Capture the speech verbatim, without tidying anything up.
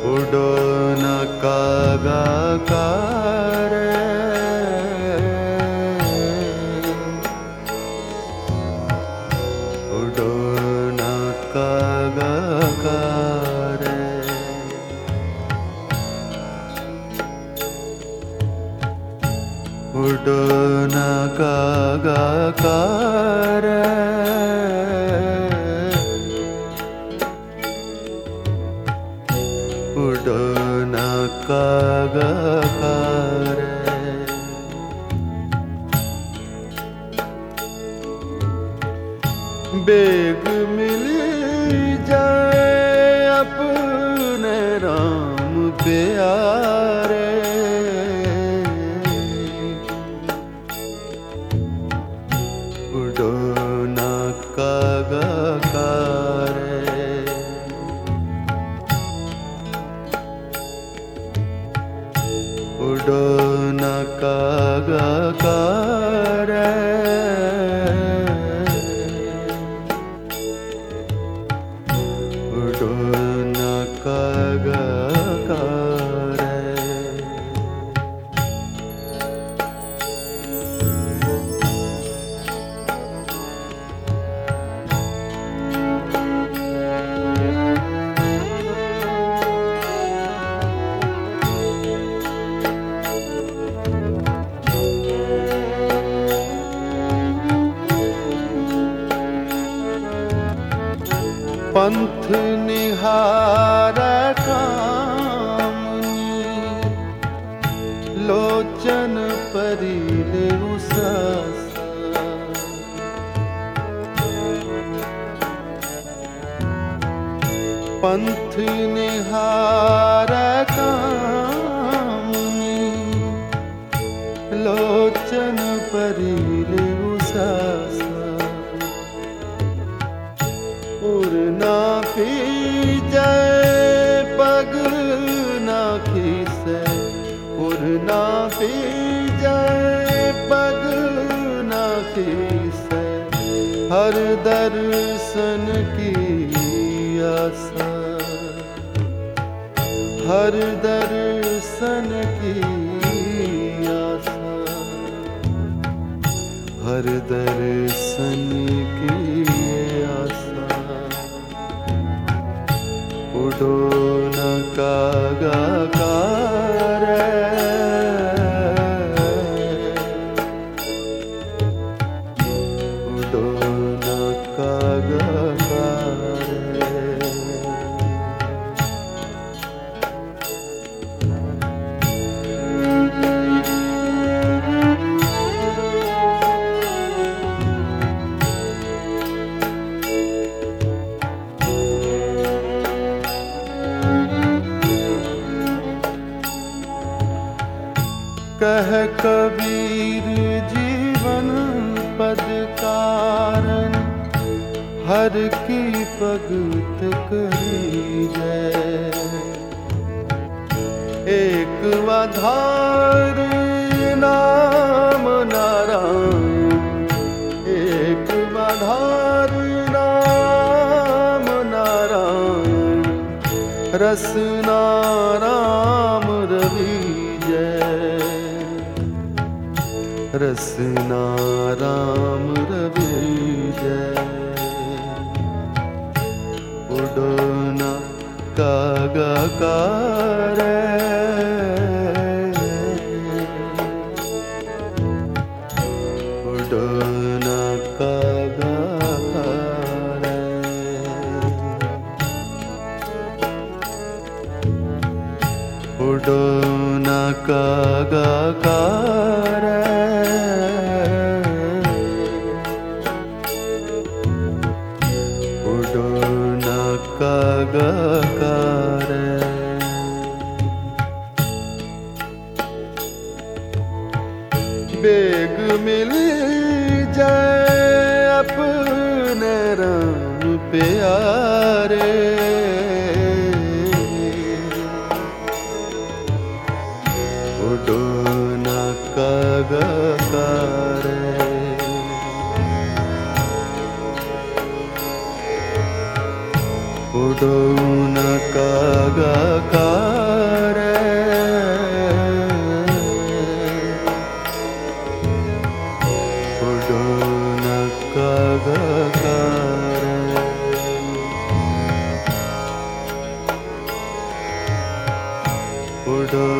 उडो न कागा कारे, उडो न कागा कारे, उडो न कागा कारे, उडो न कागा कारे। बेग मिल जाए अपने राम प्यारे, उडो न कागा कारे, उडो न कागा कारे, उडो न कागा कारे। पंथ निहार कामनी, लोचन परिले उसासा, पंथ निहार कामनी, लोचन परिले उसासा, उड़ना पी जाए पग ना खीसे, उड़ना पी जाए पग ना खीसे, हर दर्शन की आशा, हर दर्शन की आशा, हर दर्शन की आशा, उडो न कागा कारे, उडो न कागा कारे, कह कबीर जीवन पद कारण, हर की भगत करीजै, एक आधार नाम नारायण, एक आधार नाम नारायण, रसना राम रविजय, रसना राम रविजय, उडो न कागा कारे, उडो न कागा कारे, उडो न कागा कारे, उडो न कागा कारे। बेग मिल जाए अपने राम प्यारे, उडो न कागा कारे, उडो न कागा कारे। दो